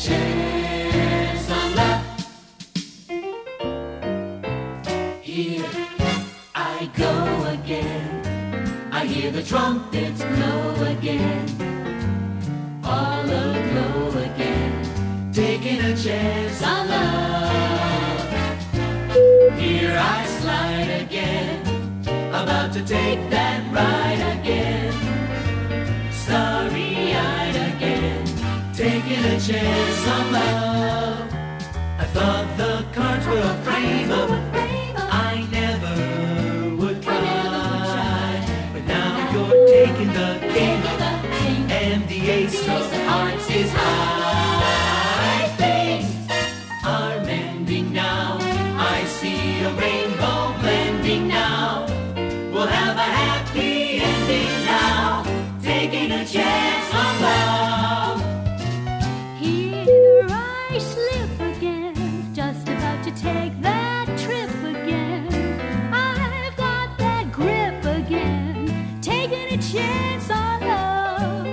chance on love. Here I go again. I hear the trumpets blow again. All aglow again. Taking a chance on love. Here I slide again. About to take that ride again. Starry-eyed again. Taking a chance on love. I thought the cards were a frame up. I never would try. But now you're taking the king. And the ace of hearts is high. Things are mending now. I see a rainbow blending now. We'll have a happy ending now. Taking a chance on love. Here I slip again, just about to take that trip again. I've got that grip again, taking a chance on love.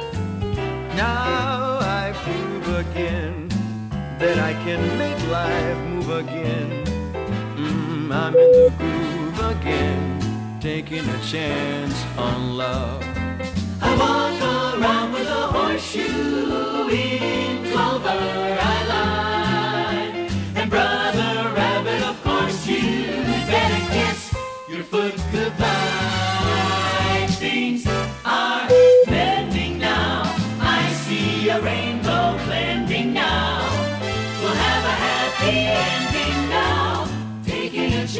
Now I prove again that I can make life move again. I'm in the groove again, taking a chance on love. I walk around with a horseshoe in clover I lie. And Brother Rabbit, of course you better kiss your foot goodbye. Things are mending now. I see a rainbow blending now. We'll have a happy ending now. Taking a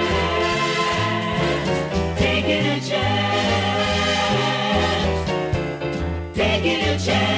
chance. Taking a chance. Taking a chance.